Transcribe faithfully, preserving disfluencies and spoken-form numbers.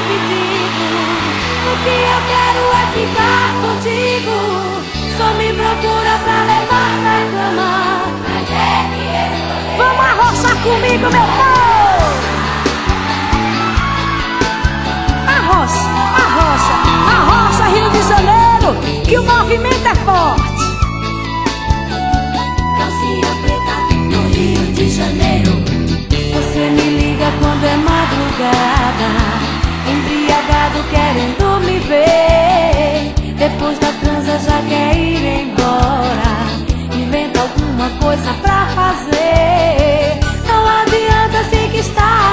pedido. O que eu quero é ficar contigo. Só me procura pra levar na cama. Vamos arrochar comigo, meu povo! Arrocha, arrocha, arrocha, Rio de Janeiro, que o movimento é forte. Calcinha preta no Rio de Janeiro. Você me liga quando é madrugada, embriagado querendo me ver. Depois da transa já quer ir embora, inventa alguma coisa pra fazer. Não adianta se que está